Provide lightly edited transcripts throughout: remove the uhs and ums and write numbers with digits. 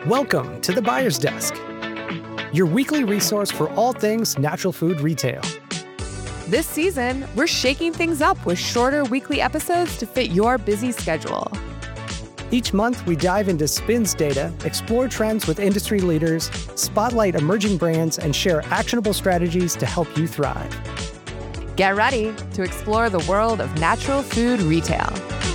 Welcome to the Buyer's Desk, your weekly resource for all things natural food retail. This season, we're shaking things up with shorter weekly episodes to fit your busy schedule. Each month, we dive into SPINS data, explore trends with industry leaders, spotlight emerging brands, and share actionable strategies to help you thrive. Get ready to explore the world of natural food retail.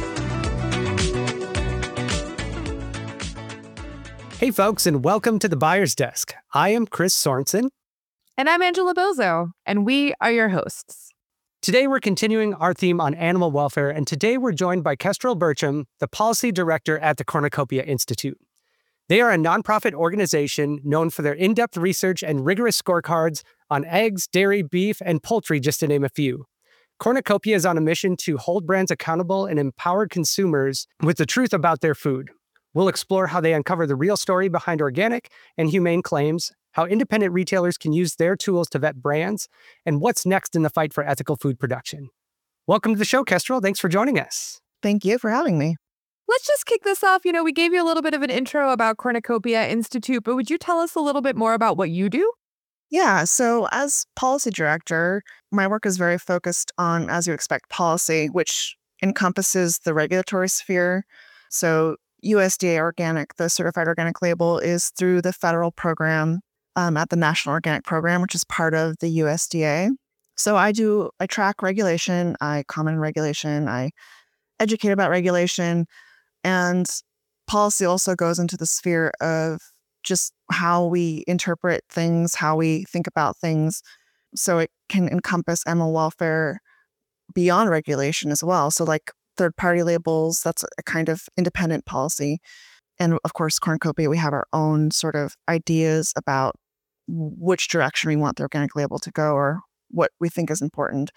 Hey folks, and welcome to the Buyer's Desk. I am Chris Sorensen. And I'm Angela Bozo, and we are your hosts. Today we're continuing our theme on animal welfare, and today we're joined by Kestrel Bertram, the Policy Director at the Cornucopia Institute. They are a nonprofit organization known for their in-depth research and rigorous scorecards on eggs, dairy, beef, and poultry, just to name a few. Cornucopia is on a mission to hold brands accountable and empower consumers with the truth about their food. We'll explore how they uncover the real story behind organic and humane claims, how independent retailers can use their tools to vet brands, and what's next in the fight for ethical food production. Welcome to the show, Kestrel. Thanks for joining us. Thank you for having me. Let's just kick this off. We gave you a little bit of an intro about Cornucopia Institute, but would you tell us a little bit more about what you do? Yeah, so as policy director, my work is very focused on, as you expect, policy, which encompasses the regulatory sphere. So USDA Organic, the certified organic label, is through the federal program at the National Organic Program, which is part of the USDA. So I track regulation, I comment on regulation, I educate about regulation, and policy also goes into the sphere of just how we interpret things, how we think about things. So it can encompass animal welfare beyond regulation as well. So like third-party labels, that's a kind of independent policy. And of course, Cornucopia, we have our own sort of ideas about which direction we want the organic label to go or what we think is important.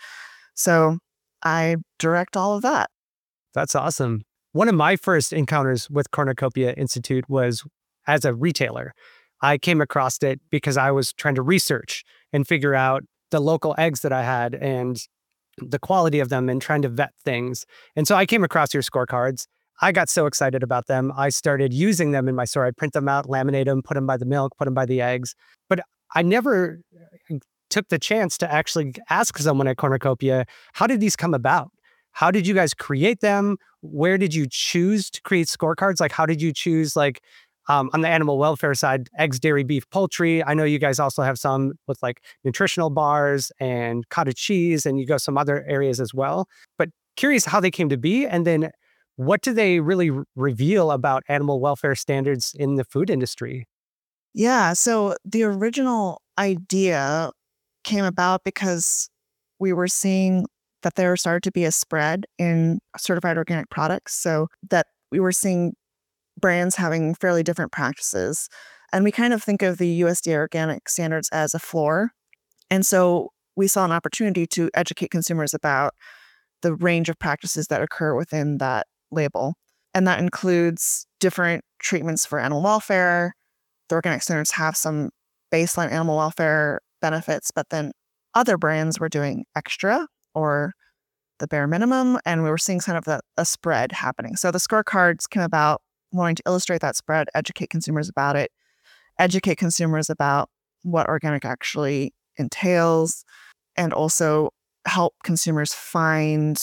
So I direct all of that. That's awesome. One of my first encounters with Cornucopia Institute was as a retailer. I came across it because I was trying to research and figure out the local eggs that I had and the quality of them and trying to vet things. And so I came across your scorecards. I got so excited about them. I started using them in my store. I'd print them out, laminate them, put them by the milk, put them by the eggs. But I never took the chance to actually ask someone at Cornucopia, how did these come about? How did you guys create them? Where did you choose to create scorecards? Like, how did you choose, on the animal welfare side, eggs, dairy, beef, poultry? I know you guys also have some with nutritional bars and cottage cheese, and you go some other areas as well. But curious how they came to be, and then what do they really reveal about animal welfare standards in the food industry? Yeah, so the original idea came about because we were seeing that there started to be a spread in certified organic products. So that we were seeing brands having fairly different practices. And we kind of think of the USDA organic standards as a floor. And so we saw an opportunity to educate consumers about the range of practices that occur within that label. And that includes different treatments for animal welfare. The organic standards have some baseline animal welfare benefits, but then other brands were doing extra or the bare minimum. And we were seeing kind of a spread happening. So the scorecards came about wanting to illustrate that spread, educate consumers about it, educate consumers about what organic actually entails, and also help consumers find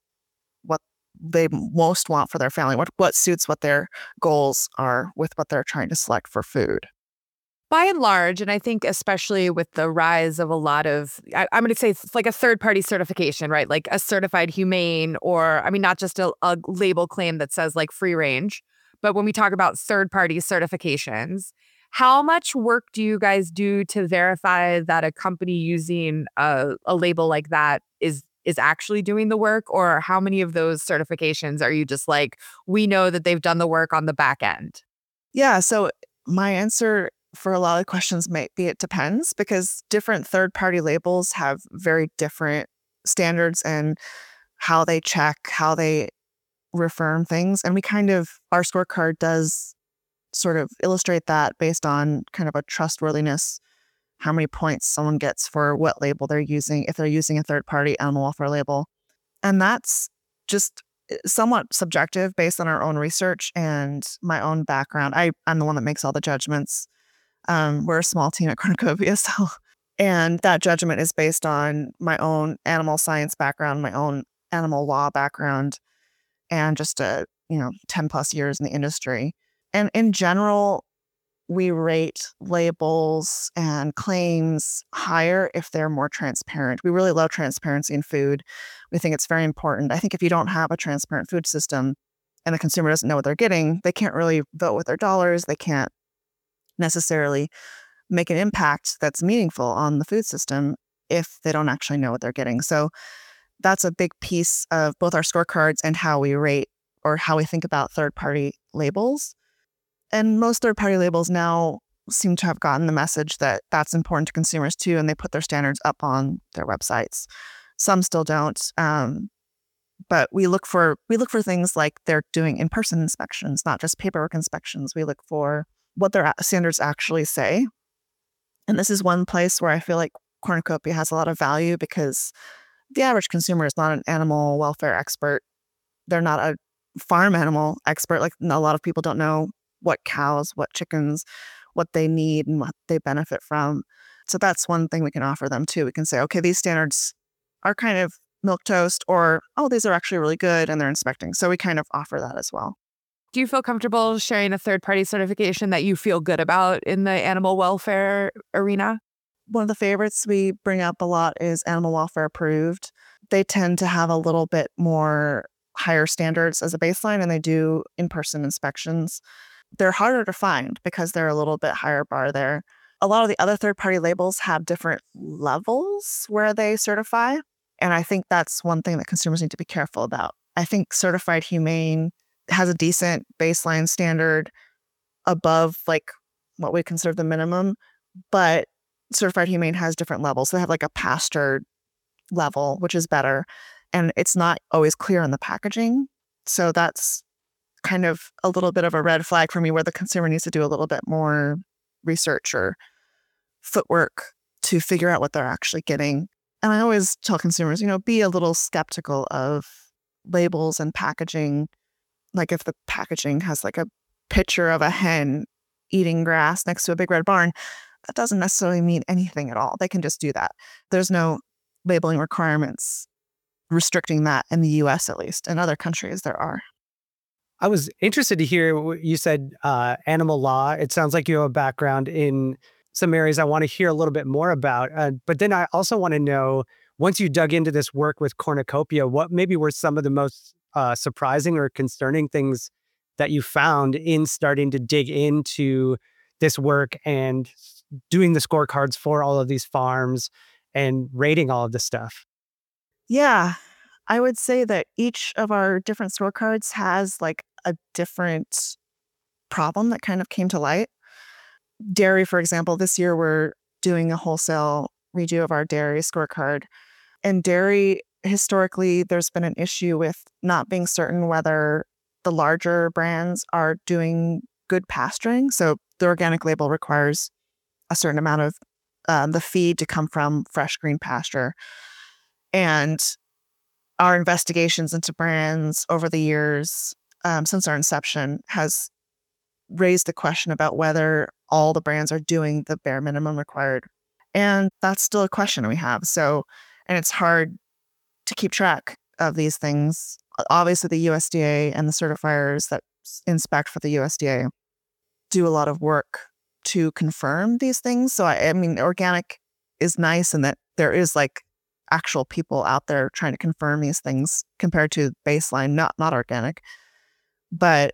what they most want for their family, what suits what their goals are with what they're trying to select for food. By and large, and I think especially with the rise of a lot of, I'm going to say it's like a third-party certification, right? Like a certified humane or, not just a label claim that says free range, but when we talk about third-party certifications, how much work do you guys do to verify that a company using a label like that is actually doing the work? Or how many of those certifications are you just we know that they've done the work on the back end? Yeah, so my answer for a lot of questions might be it depends, because different third-party labels have very different standards and how they check, how they reaffirm things. And our scorecard does sort of illustrate that based on kind of a trustworthiness, how many points someone gets for what label they're using, if they're using a third-party animal welfare label. And that's just somewhat subjective based on our own research and my own background. I'm the one that makes all the judgments. We're a small team at Cornucopia, so and that judgment is based on my own animal science background, my own animal law background, and just 10 plus years in the industry. And in general, we rate labels and claims higher if they're more transparent. We really love transparency in food. We think it's very important. I think if you don't have a transparent food system and the consumer doesn't know what they're getting, they can't really vote with their dollars. They can't necessarily make an impact that's meaningful on the food system if they don't actually know what they're getting. So that's a big piece of both our scorecards and how we rate or how we think about third-party labels. And most third-party labels now seem to have gotten the message that that's important to consumers too, and they put their standards up on their websites. Some still don't, but we look for things like they're doing in-person inspections, not just paperwork inspections. We look for what their standards actually say. And this is one place where I feel like Cornucopia has a lot of value because the average consumer is not an animal welfare expert. They're not a farm animal expert. Like a lot of people don't know what cows, what chickens, what they need and what they benefit from. So that's one thing we can offer them too. We can say, okay, these standards are kind of milquetoast, or, oh, these are actually really good and they're inspecting. So we kind of offer that as well. Do you feel comfortable sharing a third-party certification that you feel good about in the animal welfare arena? One of the favorites we bring up a lot is Animal Welfare Approved. They tend to have a little bit more higher standards as a baseline, and they do in-person inspections. They're harder to find because they're a little bit higher bar there. A lot of the other third-party labels have different levels where they certify, and I think that's one thing that consumers need to be careful about. I think Certified Humane has a decent baseline standard above like what we consider the minimum, but Certified Humane has different levels. So they have like a pastured level, which is better, and it's not always clear on the packaging. So that's kind of a little bit of a red flag for me where the consumer needs to do a little bit more research or footwork to figure out what they're actually getting. And I always tell consumers, be a little skeptical of labels and packaging. Like if the packaging has like a picture of a hen eating grass next to a big red barn, that doesn't necessarily mean anything at all. They can just do that. There's no labeling requirements restricting that in the US, at least. In other countries, there are. I was interested to hear what you said, animal law. It sounds like you have a background in some areas I want to hear a little bit more about. But then I also want to know, once you dug into this work with Cornucopia, what maybe were some of the most surprising or concerning things that you found in starting to dig into this work and doing the scorecards for all of these farms and rating all of this stuff? Yeah, I would say that each of our different scorecards has like a different problem that kind of came to light. Dairy, for example, this year we're doing a wholesale redo of our dairy scorecard. And dairy, historically, there's been an issue with not being certain whether the larger brands are doing good pasturing. So the organic label requires a certain amount of the feed to come from fresh green pasture. And our investigations into brands over the years, since our inception, has raised the question about whether all the brands are doing the bare minimum required. And that's still a question we have. So, and it's hard to keep track of these things. Obviously, the USDA and the certifiers that inspect for the USDA do a lot of work to confirm these things. So, I mean, organic is nice in that there is like actual people out there trying to confirm these things compared to baseline, not organic. But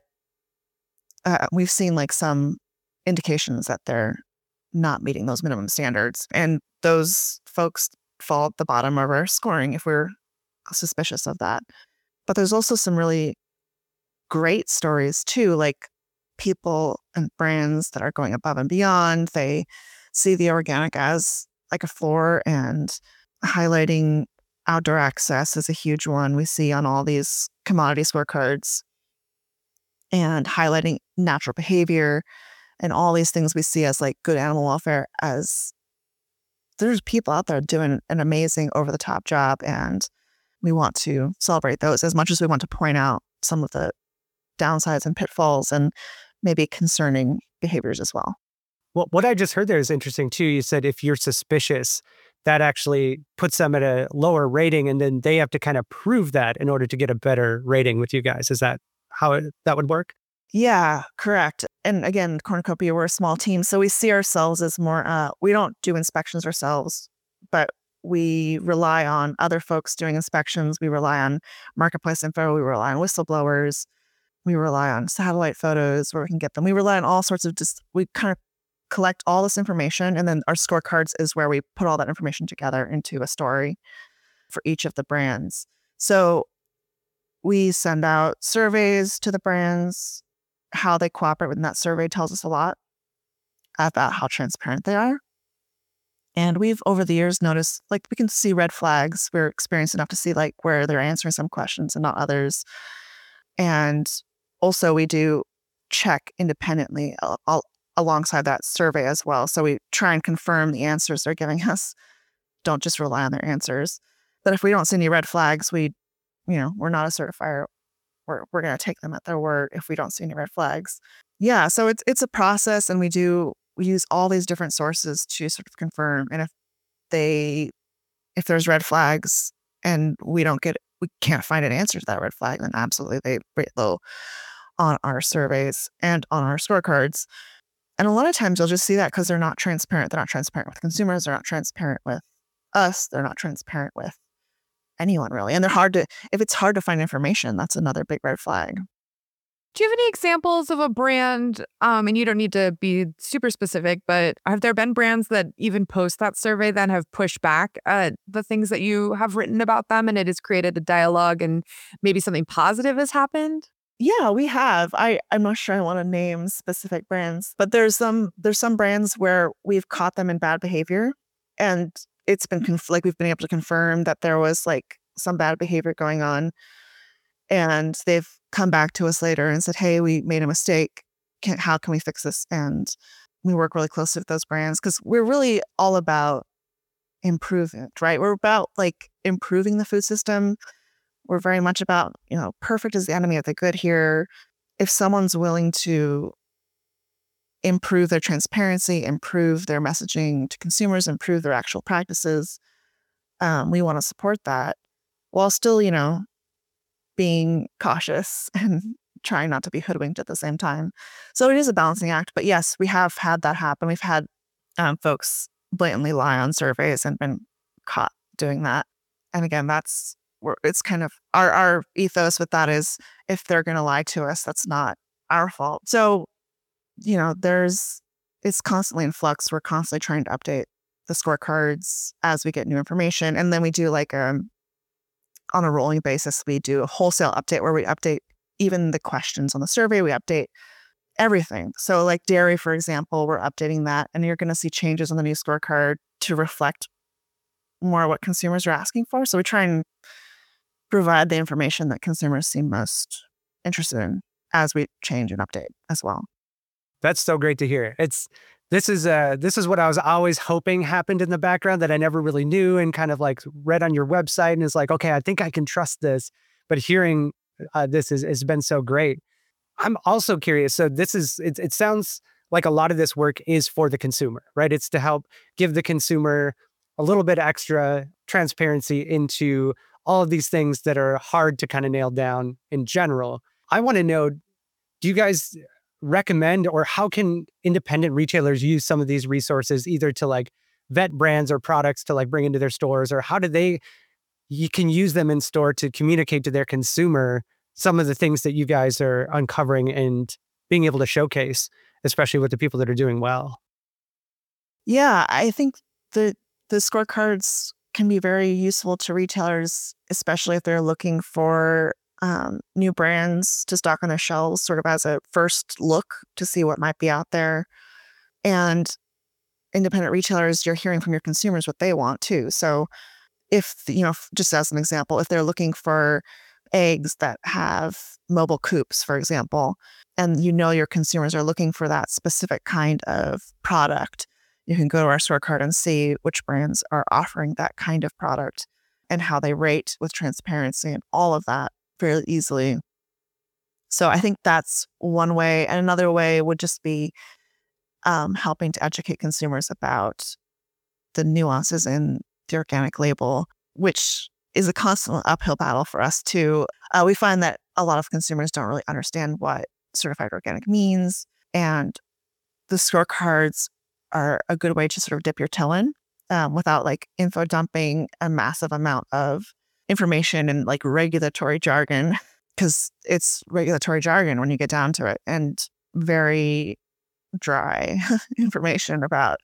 we've seen like some indications that they're not meeting those minimum standards. And those folks fall at the bottom of our scoring if we're suspicious of that. But there's also some really great stories too, like people and brands that are going above and beyond. They see the organic as like a floor, and highlighting outdoor access is a huge one we see on all these commodity scorecards, and highlighting natural behavior and all these things we see as like good animal welfare, as there's people out there doing an amazing over-the-top job, and we want to celebrate those as much as we want to point out some of the downsides and pitfalls and maybe concerning behaviors as well. Well, what I just heard there is interesting too. You said if you're suspicious, that actually puts them at a lower rating, and then they have to kind of prove that in order to get a better rating with you guys. Is that how that would work? Yeah, correct. And again, Cornucopia, we're a small team, so we see ourselves as more, we don't do inspections ourselves, but we rely on other folks doing inspections. We rely on marketplace info. We rely on whistleblowers. We rely on satellite photos where we can get them. We rely on all sorts of we kind of collect all this information, and then our scorecards is where we put all that information together into a story for each of the brands. So we send out surveys to the brands. How they cooperate within that survey tells us a lot about how transparent they are. And we've over the years noticed, like, we can see red flags. We're experienced enough to see like where they're answering some questions and not others. And also we do check independently alongside that survey as well. So we try and confirm the answers they're giving us. Don't just rely on their answers. But if we don't see any red flags, we're not a certifier. We're going to take them at their word if we don't see any red flags. Yeah, so it's a process, and we use all these different sources to sort of confirm. And if there's red flags and we can't find an answer to that red flag, then absolutely they rate low on our surveys and on our scorecards. And a lot of times you'll just see that because they're not transparent. They're not transparent with consumers. They're not transparent with us. They're not transparent with anyone really. And if it's hard to find information, that's another big red flag. Do you have any examples of a brand, and you don't need to be super specific, but have there been brands that even post that survey then have pushed back at the things that you have written about them, and it has created a dialogue and maybe something positive has happened? Yeah, we have. I'm not sure I want to name specific brands, but there's some brands where we've caught them in bad behavior, and it's been we've been able to confirm that there was like some bad behavior going on, and they've come back to us later and said, "Hey, we made a mistake. How can we fix this?" And we work really closely with those brands because we're really all about improvement, right? We're about like improving the food system. We're very much about, perfect is the enemy of the good here. If someone's willing to improve their transparency, improve their messaging to consumers, improve their actual practices, we want to support that while still, being cautious and trying not to be hoodwinked at the same time. So it is a balancing act. But yes, we have had that happen. We've had folks blatantly lie on surveys and been caught doing that. And again, it's kind of our ethos with that is if they're going to lie to us, that's not our fault. So, it's constantly in flux. We're constantly trying to update the scorecards as we get new information. And then we do like on a rolling basis, we do a wholesale update where we update even the questions on the survey. We update everything. So like dairy, for example, we're updating that, and you're going to see changes on the new scorecard to reflect more what consumers are asking for. So we try and provide the information that consumers seem most interested in as we change and update as well. That's so great to hear. This is what I was always hoping happened in the background that I never really knew, and kind of like read on your website and is like, okay, I think I can trust this. But hearing this has been so great. I'm also curious. So it sounds like a lot of this work is for the consumer, right? It's to help give the consumer a little bit extra transparency into all of these things that are hard to kind of nail down in general. I want to know, do you guys recommend, or how can independent retailers use some of these resources either to like vet brands or products to like bring into their stores, or how do you can use them in store to communicate to their consumer some of the things that you guys are uncovering and being able to showcase, especially with the people that are doing well? Yeah, I think the scorecards can be very useful to retailers, especially if they're looking for new brands to stock on their shelves, sort of as a first look to see what might be out there. And independent retailers, you're hearing from your consumers what they want too. So if, just as an example, if they're looking for eggs that have mobile coops, for example, and your consumers are looking for that specific kind of product, you can go to our scorecard and see which brands are offering that kind of product. and how they rate with transparency and all of that fairly easily. So I think that's one way. And another way would just be helping to educate consumers about the nuances in the organic label, which is a constant uphill battle for us too. We find that a lot of consumers don't really understand what certified organic means, and the scorecards are a good way to sort of dip your toe in without like info dumping a massive amount of information and like regulatory jargon, because it's regulatory jargon when you get down to it, and very dry information about,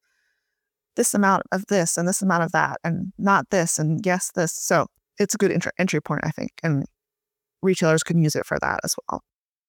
this amount of this and this amount of that and not this and yes, this. So it's a good entry point, I think. And retailers can use it for that as well.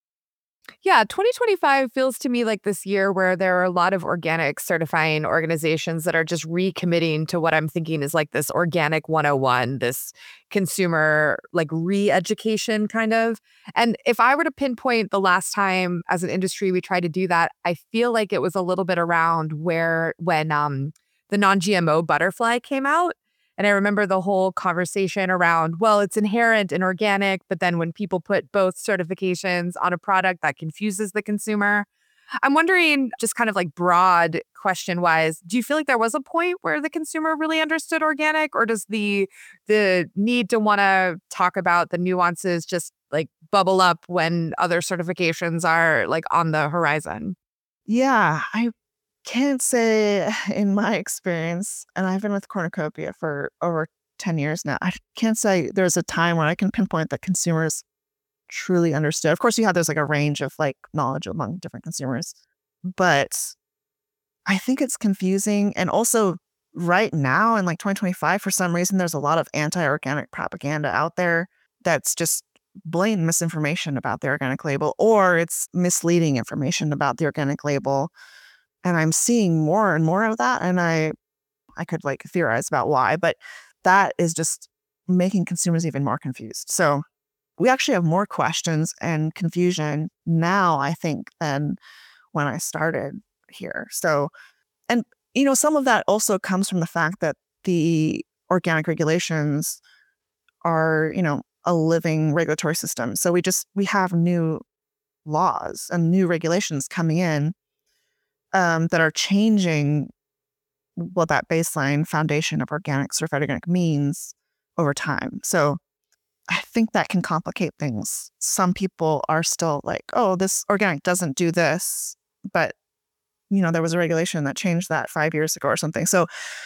Yeah, 2025 feels to me like this year where there are a lot of organic certifying organizations that are just recommitting to what I'm thinking is like this organic 101, this consumer like re-education kind of. And if I were to pinpoint the last time as an industry we tried to do that, I feel like it was a little bit around when the non-GMO butterfly came out. And I remember the whole conversation around, well, it's inherent in organic, but then when people put both certifications on a product, that confuses the consumer. I'm wondering, just kind of like broad question wise, do you feel like there was a point where the consumer really understood organic, or does the need to want to talk about the nuances just like bubble up when other certifications are like on the horizon? Yeah, I can't say in my experience, and I've been with Cornucopia for over 10 years now, I can't say there's a time when I can pinpoint that consumers truly understood. Of course, there's like a range of like knowledge among different consumers, but I think it's confusing. And also right now in like 2025, for some reason, there's a lot of anti-organic propaganda out there that's just blatant misinformation about the organic label, or it's misleading information about the organic label. And I'm seeing more and more of that. And I could like theorize about why, but that is just making consumers even more confused. So we actually have more questions and confusion now, I think, than when I started here. So, and, some of that also comes from the fact that the organic regulations are, a living regulatory system. So we have new laws and new regulations coming in that are changing what that baseline foundation of certified organic means over time. So I think that can complicate things. Some people are still like, oh, this organic doesn't do this, but there was a regulation that changed that 5 years ago or something. So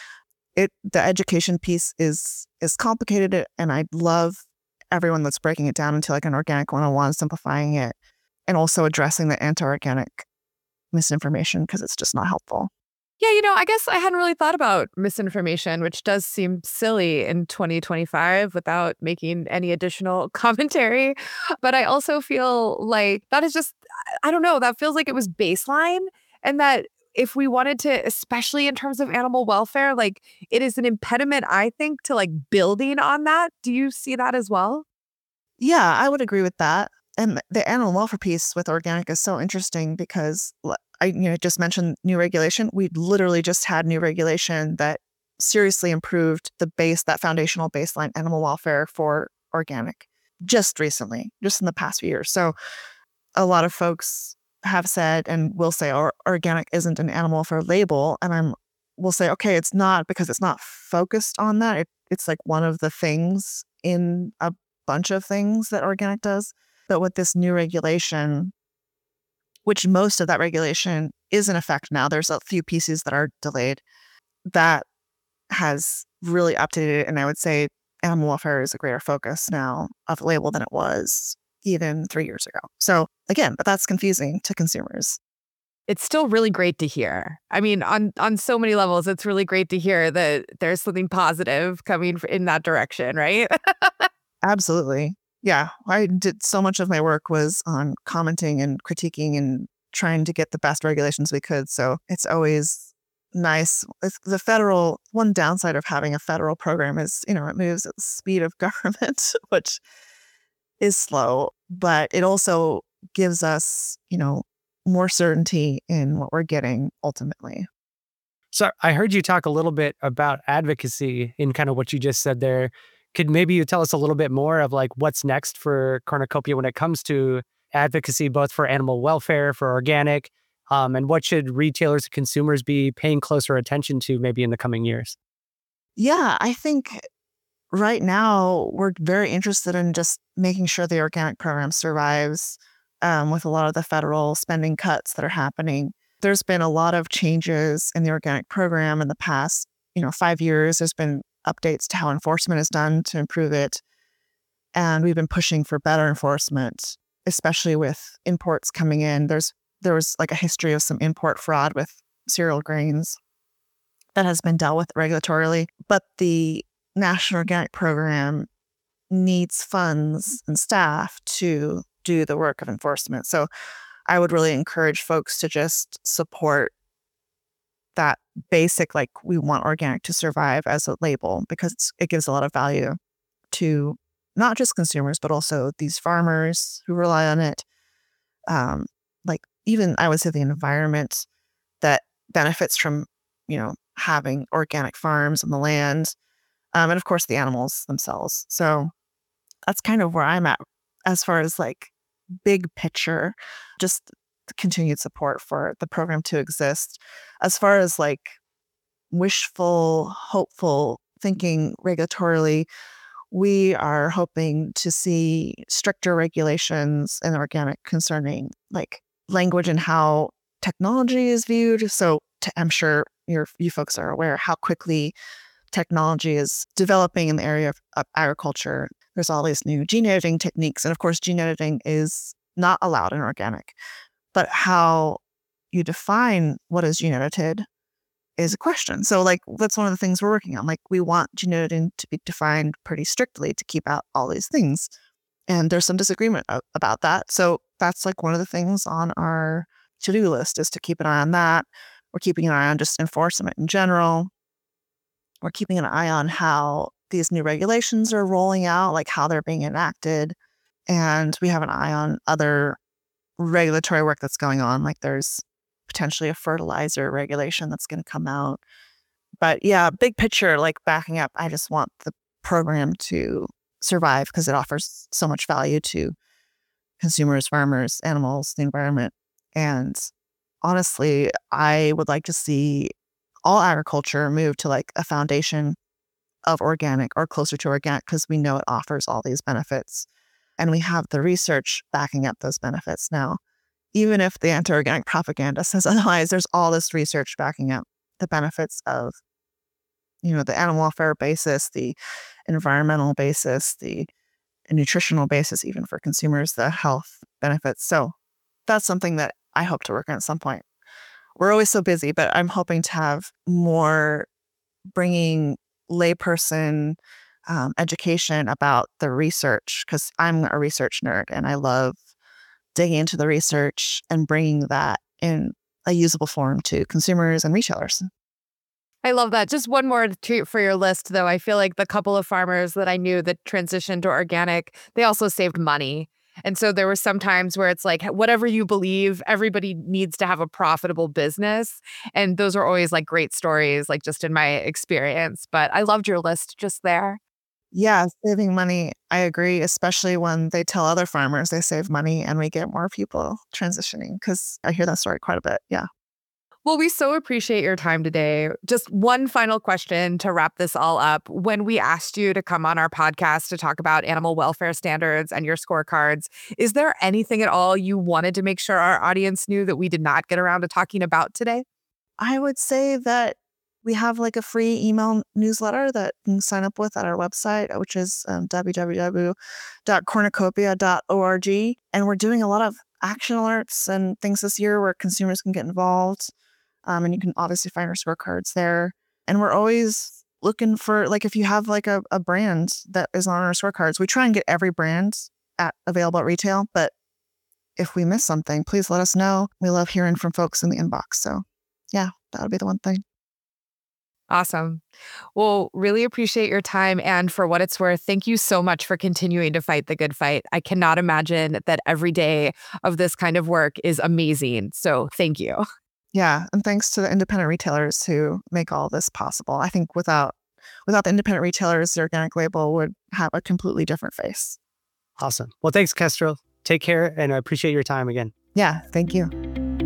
the education piece is complicated, and I love everyone that's breaking it down into like an organic 101, simplifying it, and also addressing the anti-organic misinformation, because it's just not helpful. Yeah, I guess I hadn't really thought about misinformation, which does seem silly in 2025 without making any additional commentary. But I also feel like that is just, I don't know, that feels like it was baseline, and that if we wanted to, especially in terms of animal welfare, like it is an impediment, I think, to like building on that. Do you see that as well? Yeah, I would agree with that. And the animal welfare piece with organic is so interesting because I just mentioned new regulation. We literally just had new regulation that seriously improved that foundational baseline animal welfare for organic just recently, just in the past few years. So a lot of folks have said and will say, organic isn't an animal welfare label. And we'll say, okay, it's not, because it's not focused on that. It's like one of the things in a bunch of things that organic does. But with this new regulation, which most of that regulation is in effect now, there's a few pieces that are delayed, that has really updated it. And I would say animal welfare is a greater focus now of the label than it was even 3 years ago. So again, but that's confusing to consumers. It's still really great to hear. I mean, on so many levels, it's really great to hear that there's something positive coming in that direction, right? Absolutely. Yeah, I did so much of my work was on commenting and critiquing and trying to get the best regulations we could. So it's always nice. One downside of having a federal program is, it moves at the speed of government, which is slow, but it also gives us, more certainty in what we're getting ultimately. So I heard you talk a little bit about advocacy in kind of what you just said there. Could maybe you tell us a little bit more of like what's next for Cornucopia when it comes to advocacy, both for animal welfare, for organic, and what should retailers and consumers be paying closer attention to maybe in the coming years? Yeah, I think right now we're very interested in just making sure the organic program survives with a lot of the federal spending cuts that are happening. There's been a lot of changes in the organic program in the past, 5 years. There's been updates to how enforcement is done to improve it. And we've been pushing for better enforcement, especially with imports coming in. There was like a history of some import fraud with cereal grains that has been dealt with regulatorily. But the National Organic Program needs funds and staff to do the work of enforcement. So I would really encourage folks to just support that basic, like we want organic to survive as a label because it gives a lot of value to not just consumers, but also these farmers who rely on it. Like even I would say the environment that benefits from, having organic farms on the land. And of course the animals themselves. So that's kind of where I'm at as far as like big picture, just the continued support for the program to exist. As far as like wishful, hopeful thinking regulatorily, we are hoping to see stricter regulations in organic concerning like language and how technology is viewed. So I'm sure you folks are aware how quickly technology is developing in the area of agriculture. There's all these new gene editing techniques. And of course, gene editing is not allowed in organic. But how you define what is gene edited is a question. So like that's one of the things we're working on. Like we want gene editing to be defined pretty strictly to keep out all these things. And there's some disagreement about that. So that's like one of the things on our to-do list is to keep an eye on that. We're keeping an eye on just enforcement in general. We're keeping an eye on how these new regulations are rolling out, like how they're being enacted. And we have an eye on other regulatory work that's going on. Like there's potentially a fertilizer regulation that's going to come out. But yeah, big picture, like backing up, I just want the program to survive because it offers so much value to consumers, farmers, animals, the environment. And honestly, I would like to see all agriculture move to like a foundation of organic or closer to organic because we know it offers all these benefits. And we have the research backing up those benefits now. Even if the anti-organic propaganda says otherwise, there's all this research backing up the benefits of, the animal welfare basis, the environmental basis, the nutritional basis, even for consumers, the health benefits. So that's something that I hope to work on at some point. We're always so busy, but I'm hoping to have more bringing layperson education about the research because I'm a research nerd and I love digging into the research and bringing that in a usable form to consumers and retailers. I love that. Just one more treat for your list, though. I feel like the couple of farmers that I knew that transitioned to organic, they also saved money. And so there were some times where it's like, whatever you believe, everybody needs to have a profitable business. And those are always like great stories, like just in my experience. But I loved your list just there. Yeah, saving money. I agree, especially when they tell other farmers they save money and we get more people transitioning because I hear that story quite a bit. Yeah. Well, we so appreciate your time today. Just one final question to wrap this all up. When we asked you to come on our podcast to talk about animal welfare standards and your scorecards, is there anything at all you wanted to make sure our audience knew that we did not get around to talking about today? I would say that we have like a free email newsletter that you can sign up with at our website, which is www.cornucopia.org. And we're doing a lot of action alerts and things this year where consumers can get involved. And you can obviously find our scorecards there. And we're always looking for, like, if you have like a brand that is on our scorecards, we try and get every brand available at retail. But if we miss something, please let us know. We love hearing from folks in the inbox. So yeah, that would be the one thing. Awesome. Well, really appreciate your time. And for what it's worth, thank you so much for continuing to fight the good fight. I cannot imagine that every day of this kind of work is amazing. So thank you. Yeah, and thanks to the independent retailers who make all this possible. I think without the independent retailers, the organic label would have a completely different face. Awesome. Well, thanks, Kestrel. Take care, and I appreciate your time again. Yeah, thank you.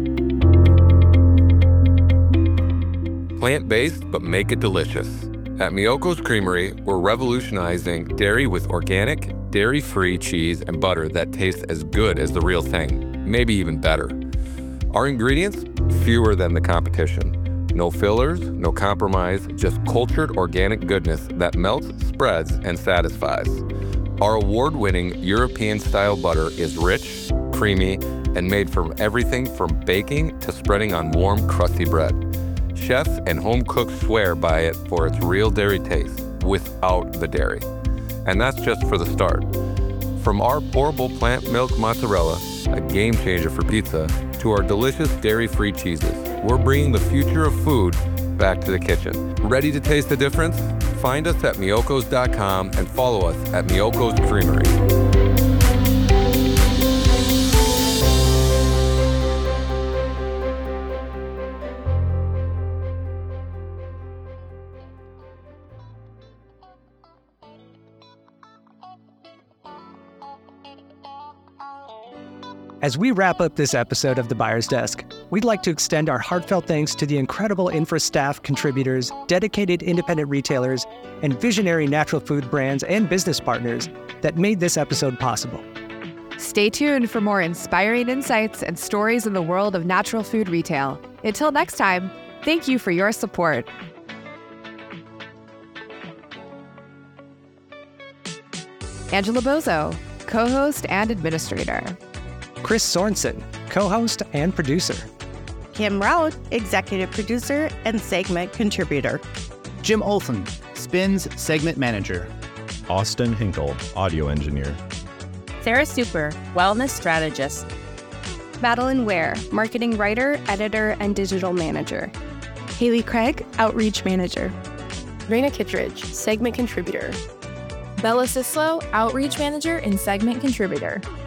Plant-based, but make it delicious. At Miyoko's Creamery, we're revolutionizing dairy with organic, dairy-free cheese and butter that tastes as good as the real thing, maybe even better. Our ingredients? Fewer than the competition. No fillers, no compromise, just cultured organic goodness that melts, spreads, and satisfies. Our award-winning European-style butter is rich, creamy, and made from everything from baking to spreading on warm, crusty bread. Chefs and home cooks swear by it for its real dairy taste, without the dairy. And that's just for the start. From our pourable plant milk mozzarella, a game changer for pizza, to our delicious dairy-free cheeses, we're bringing the future of food back to the kitchen. Ready to taste the difference? Find us at miyokos.com and follow us at Miyoko's Creamery. As we wrap up this episode of The Buyer's Desk, we'd like to extend our heartfelt thanks to the incredible Infra staff, contributors, dedicated independent retailers, and visionary natural food brands and business partners that made this episode possible. Stay tuned for more inspiring insights and stories in the world of natural food retail. Until next time, thank you for your support. Angela Bozo, co-host and administrator. Chris Sorensen, co-host and producer. Kim Rout, executive producer and segment contributor. Jim Olson, Spins segment manager. Austin Hinkle, audio engineer. Sarah Super, wellness strategist. Madeline Ware, marketing writer, editor, and digital manager. Haley Craig, outreach manager. Raina Kittredge, segment contributor. Bella Sislo, outreach manager and segment contributor.